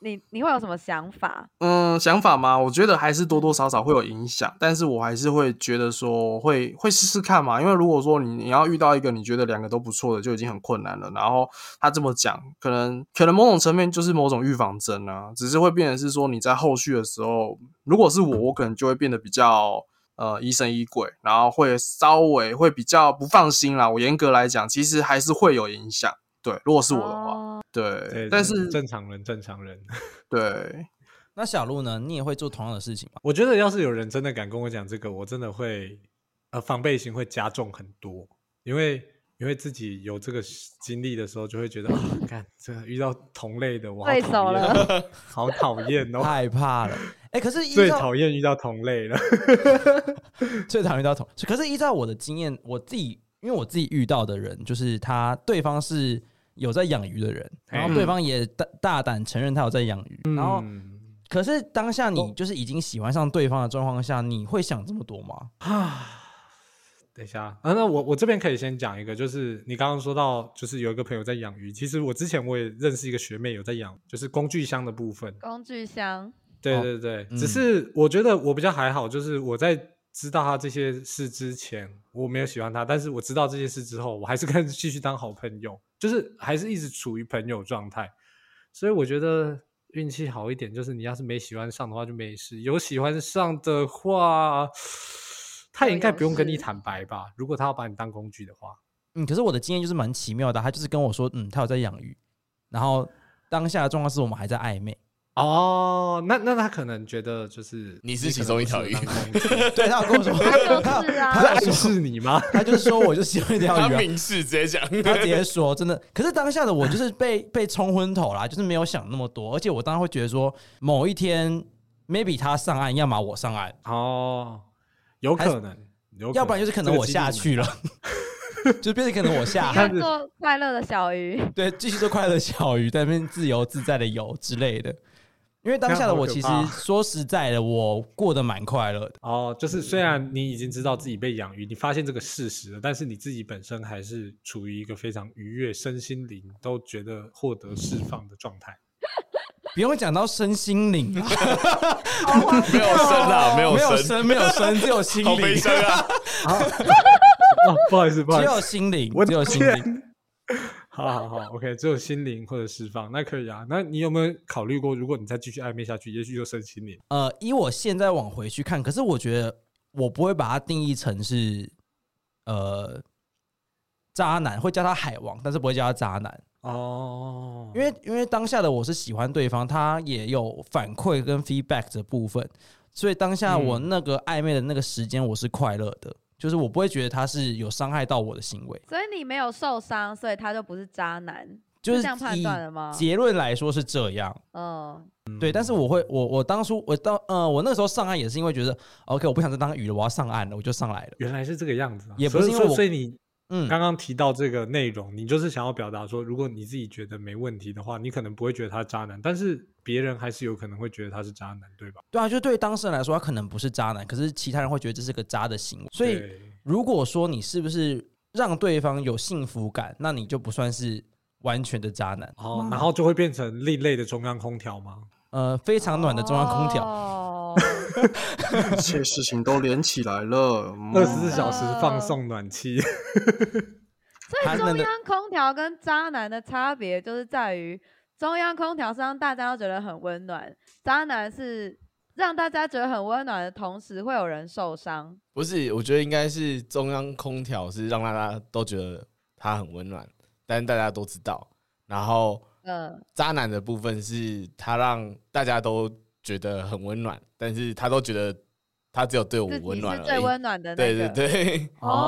你你会有什么想法？ 嗯，想法吗？我觉得还是多多少少会有影响，但是我还是会觉得说会会试试看嘛。因为如果说你你要遇到一个你觉得两个都不错的，就已经很困难了。然后他这么讲，可能可能某种层面就是某种预防针啊，只是会变成是说你在后续的时候，如果是我，我可能就会变得比较呃疑神疑鬼，然后会稍微会比较不放心啦。我严格来讲，其实还是会有影响。对，如果是我的话， 哦、 对， 对， 但是正常人，正常人。 对。 那小鹿呢？你也会做同样的事情吗？ 我觉得要是有人真的敢跟我讲这个，我真的会呃防备心会加重很多，因为因为自己有这个经历的时候，就会觉得啊，看这遇到同类的，我好对讨厌， 手了， 好讨厌哦， 害怕了。哎、欸，可是依最照讨厌遇到同类了， 最讨厌遇到同，可是依照我的经验，我自己因为我自己遇到的人，就是他对方是有在养鱼的人，然后对方也大大胆承认他有在养鱼， 嗯、 然后。可是当下你就是已经喜欢上对方的状况下，你会想这么多吗？ 啊，等一下，啊，那我我这边可以先讲一个，就是你刚刚说到，就是有一个朋友在养鱼。其实我之前我也认识一个学妹有在养，就是工具箱的部分。 工具箱， 对对对， 哦嗯、 只是我觉得我比较还好，就是我在知道他这些事之前，我没有喜欢他，但是我知道这件事之后，我还是跟继续当好朋友，就是还是一直处于朋友状态。所以我觉得。运气好一点，就是你要是没喜欢上的话就没事，有喜欢上的话，他也应该不用跟你坦白吧？如果他要把你当工具的话， 嗯，可是我的经验就是蛮奇妙的，他就是跟我说，嗯，他有在养鱼，然后当下的状况是我们还在暧昧。 哦，那那他可能觉得就是你是其中一条鱼， 对，他有跟我说， 他就是啊， 他在暗示你吗？ 他就是说我就喜欢一条鱼、啊， 他明示直接讲， 他直接说真的。可是当下的我就是被被冲昏头啦，就是没有想那么多，而且我当然会觉得说，某一天 maybe 他上岸，要么我上岸， 哦，有可能，有可能要不然就是可能我下去了。就变成可能我下海，做快乐的小鱼， 对，继续做快乐的小鱼，在那边自由自在的游之类的。因为当下的我其实说实在的，我过得蛮快乐的。 哦，就是虽然你已经知道自己被养鱼，你发现这个事实了，但是你自己本身还是处于一个非常愉悦、身心灵都觉得获得释放的状态。 不用讲到身心灵啊， 没有身啊，没有没有身，没有身，只有心灵。 好悲伤啊！ 哦，不好意思，不好意思， 只有心灵，只有心灵。 好好好 ，OK， 只有心灵或者释放，那可以啊。那你有没有考虑过，如果你再继续暧昧下去，也许就身心灵？ 呃，以我现在往回去看，可是我觉得我不会把它定义成是呃渣男，会叫他海王，但是不会叫他渣男。哦，因为因为当下的我是喜欢对方，他也有反馈跟 feedback 的部分，所以当下我那个暧昧的那个时间，我是快乐的。就是我不会觉得他是有伤害到我的行为， 所以你没有受伤，所以他就不是渣男， 就是这样判断了吗？ 结论来说是这样，嗯，对。但是我会，我我当初我当呃，我那个时候上岸也是因为觉得 ，OK， 我不想再当鱼了，我要上岸了，我就上来了。 原来是这个样子、啊， 也不是因为我， 所以你嗯，刚刚提到这个内容，你就是想要表达说，如果你自己觉得没问题的话，你可能不会觉得他是渣男，但是别人还是有可能会觉得他是渣男，对吧？ 对啊，就对当事人来说，他可能不是渣男，可是其他人会觉得这是个渣的行为，所以。如果说你是不是让对方有幸福感，那你就不算是完全的渣男哦，然后就会变成另类的中央空调吗？ 呃，非常暖的中央空调， 哦、 一切事情都连起来了， 二十四小时放送暖气。 所以中央空调跟渣男的差别就是在于，中央空调是让大家都觉得很温暖，渣男是。让大家觉得很温暖的同时，会有人受伤。 不是，我觉得应该是中央空调是让大家都觉得它很温暖，但是大家都知道。然后，呃，渣男的部分是他让大家都觉得很温暖，但是他都觉得他只有对我温暖而已， 自己是最温暖的那个。对对对。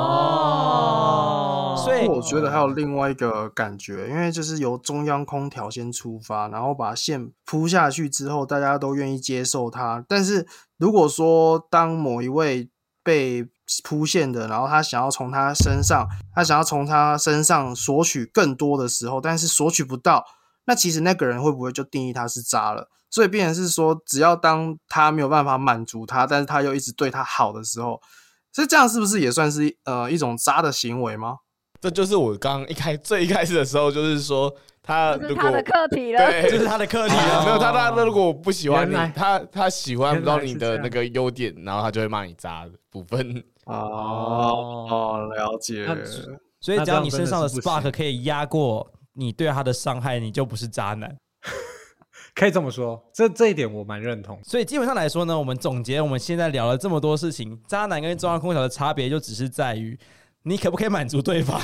哦，所以我觉得还有另外一个感觉，因为就是由中央空调先出发，然后把线铺下去之后，大家都愿意接受它。但是如果说当某一位被铺线的，然后他想要从他身上，他想要从他身上索取更多的时候，但是索取不到，那其实那个人会不会就定义他是渣了？所以变成是说，只要当他没有办法满足他，但是他又一直对他好的时候，所以这样是不是也算是呃一种渣的行为吗？ 这就是我刚刚一开最一开始的时候，就是说他如果这是他的课题了。 对， 这是他的课题啊， 哦。 没有他他如果不喜欢你原来， 他他喜欢不到你原来是这样的那个优点，然后他就会骂你渣的部分。 哦哦，了解。 那所以只要你身上的那这样真的是不 spark 行可以压过你对他的伤害，你就不是渣男。 可以这么说，这这一点我蛮认同。 所以基本上来说呢，我们总结我们现在聊了这么多事情，渣男跟中央空调的差别就只是在于你可不可以满足对方。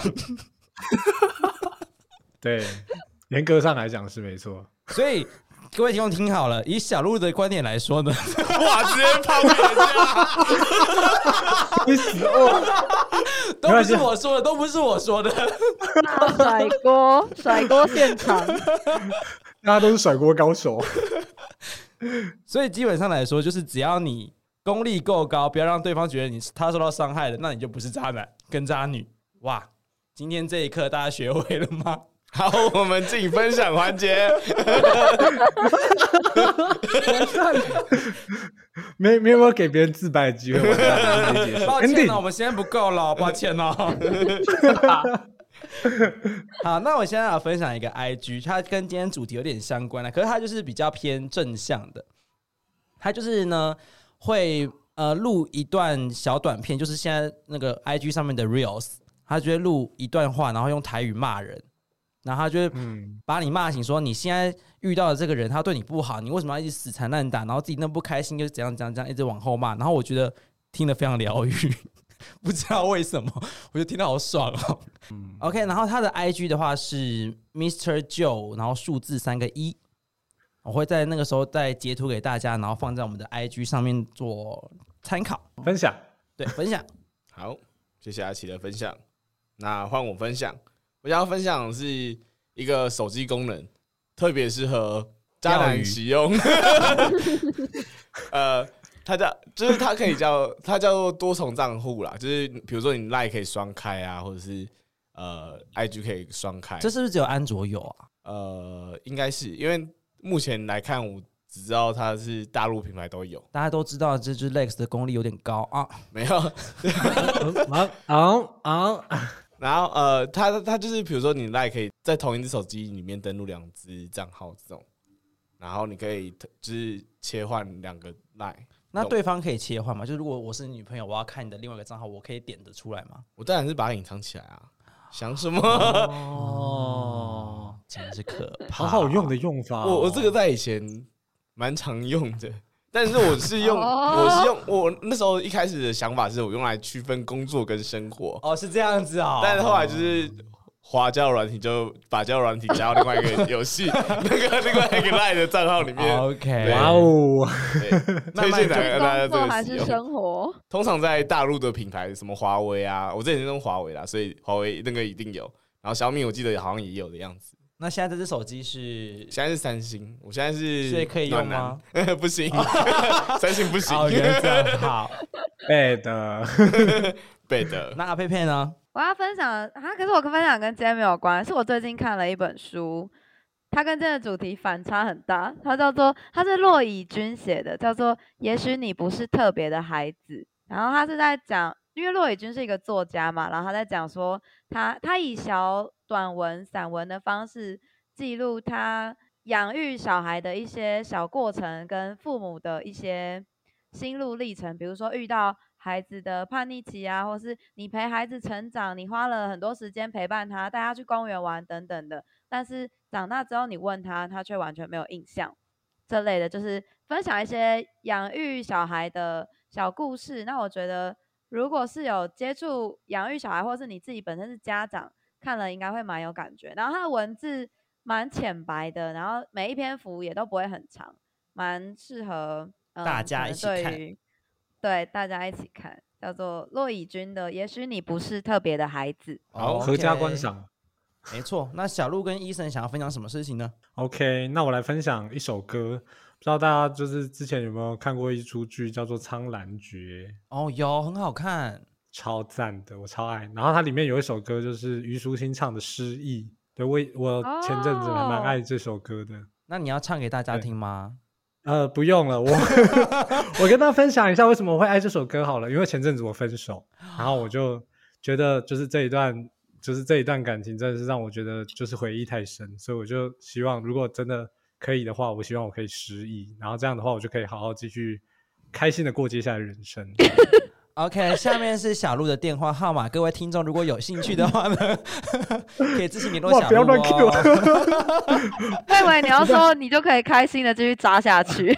对，严格上来讲是没错。 所以各位听众听好了，以小鹿的观点来说呢， 哇，直接泡人家， 你死我！ 都不是我说的，都不是我说的。 大甩锅，甩锅现场。 大家都是甩锅高手。 所以基本上来说，就是只要你功力够高，不要让对方觉得你他受到伤害了，那你就不是渣男跟渣女。哇，今天这一课大家学会了吗？ 好，我们进分享环节。 没没有给别人自白的机会，完蛋了这一节抱歉 ending 了，我们时间不够了，抱歉了。好，那我现在要分享一个 I G， 它跟今天主题有点相关的，可是它就是比较偏正向的。它就是呢会呃录一段小短片，就是现在那个 I G 上面的 Reels， 他就会录一段话，然后用台语骂人，然后他就会把你骂醒，说你现在遇到的这个人他对你不好，你为什么要一直死缠烂打，然后自己那不开心就是怎样怎样怎样一直往后骂，然后我觉得听得非常疗愈。不知道为什么，我就听到好爽哦。嗯、OK， 然后他的 I G 的话是 Mister Joe， 然后数字三个一，我会在那个时候再截图给大家，然后放在我们的 I G 上面做参考分享。 对，分享。 好，谢谢阿奇的分享。那换我分享，我想要分享的是一个手机功能，特别适合渣男使用。呃。它叫就是它可以叫它叫做多重账户啦，就是比如说你 Line 可以双开啊，或者是呃 I G 可以双开。 这是不是只有安卓有啊？ 呃，应该是因为目前来看，我只知道它是大陆品牌都有。 大家都知道，这支 Lex 的功力有点高啊。 没有。 啊啊啊！ 然后呃，它它就是比如说你 Line 可以在同一只手机里面登录两只账号这种，然后你可以就是切换两个 Line。 那对方可以切换吗？就如果我是你女朋友，我要看你的另外一个账号，我可以点得出来吗？ 我当然是把它隐藏起来啊！想什么？ 哦，真的是可怕， 好好用的用法、哦。 我我这个在以前蛮常用的，但是我是用哦我是用我那时候一开始的想法是我用来区分工作跟生活。 哦，是这样子哦。 但是后来就是滑交友软体，就把交友软体加到另外一个游戏，那个另外一个 Line 的账号里面。 OK， 哇哦！ 推荐大家这工作还是个使用。 生活？ 通常在大陆的品牌，什么华为啊，我之前是用华为啦，所以华为那个一定有。然后小米我记得好像也有的样子。 那现在这只手机是现在是三星，我现在是所以可以用吗？ 不行，三星不行。 哦，原来这样好。 背的， 背的。 那阿佩佩呢？ 我要分享啊，可是我分享跟今天没有关，是我最近看了一本书，它跟今天的主题反差很大，它叫做它是骆以军写的，叫做《也许你不是特别的孩子》，然后他是在讲，因为骆以军是一个作家嘛，然后他在讲说他他以小短文、散文的方式记录他养育小孩的一些小过程，跟父母的一些心路历程，比如说遇到孩子的叛逆期啊，或是你陪孩子成长，你花了很多时间陪伴他，带他去公园玩等等的，但是长大之后你问他，他却完全没有印象。这类的就是分享一些养育小孩的小故事。那我觉得如果是有接触养育小孩，或是你自己本身是家长，看了应该会蛮有感觉。然后他的文字蛮浅白的，然后每一篇幅也都不会很长，蛮适合、嗯、 大家一起看。 对，大家一起看，叫做骆以军的《也许你不是特别的孩子》。 好， 合家观赏。 没错。那小鹿跟伊森想要分享什么事情呢 ？OK， 那我来分享一首歌，不知道大家就是之前有没有看过一出剧叫做《苍兰诀》？ 哦，有，很好看， 超赞的，我超爱。然后它里面有一首歌就是虞书欣唱的《失忆》，对我我前阵子还蛮爱这首歌的。 那你要唱给大家听吗？ 呃，不用了，我我跟大家分享一下为什么我会爱这首歌好了。因为前阵子我分手，然后我就觉得就是这一段就是这一段感情真的是让我觉得就是回忆太深，所以我就希望如果真的可以的话，我希望我可以失忆，然后这样的话我就可以好好继续开心的过接下来的人生。 OK， 下面是小鹿的电话号码，各位听众如果有兴趣的话呢，可以自行联络小鹿、哦。 不要乱 Q 我以为你要说你就可以开心的继续扎下去。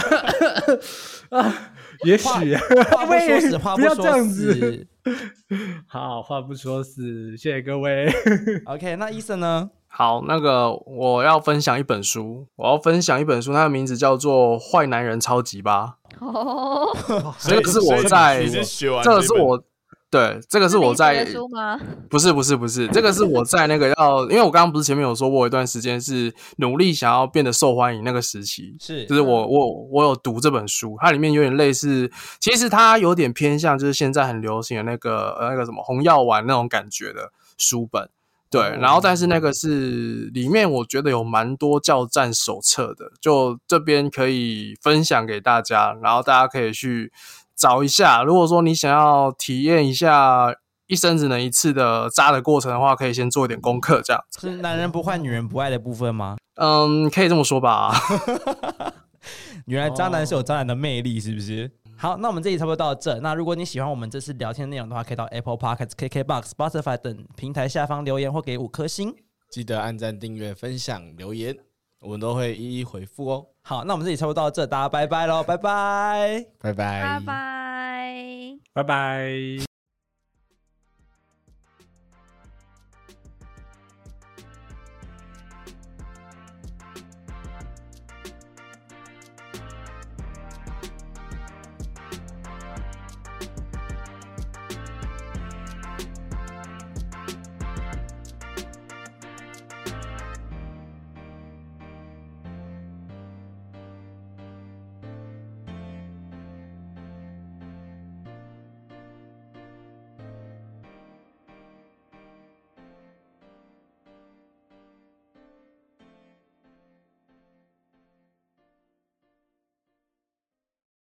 啊，也许话不说死，话不要说这样子死。 好，话不说死，谢谢各位。 OK， 那医生呢？ 好，那个我要分享一本书，我要分享一本书，它的名字叫做《坏男人超级吧》。 哦， 这个是我在， 你是学完这个是我，对，这个是我在， 是你写的书吗？ 不是不是不是，这个是我在那个要，因为我刚刚不是前面有说过，我有一段时间是努力想要变得受欢迎那个时期， 是， 就是我我我有读这本书，它里面有点类似，其实它有点偏向就是现在很流行的那个呃那个什么红药丸那种感觉的书本。对，然后但是那个是里面我觉得有蛮多教战手册的，就这边可以分享给大家，然后大家可以去找一下。如果说你想要体验一下一生只能一次的渣的过程的话，可以先做一点功课，这样。 是男人不坏女人不爱的部分吗？ 嗯，可以这么说吧。 原来渣男是有渣男的魅力，是不是？好，那我们这集差不多到这。那如果你喜欢我们这次聊天内容的话，可以到 Apple Podcast、K K B O X、Spotify 等平台下方留言或给五颗星。 记得按赞、订阅、分享、留言，我们都会一一回复哦。 好，那我们这集差不多到这，大家拜拜喽，拜拜， 拜拜， 拜拜。 拜拜。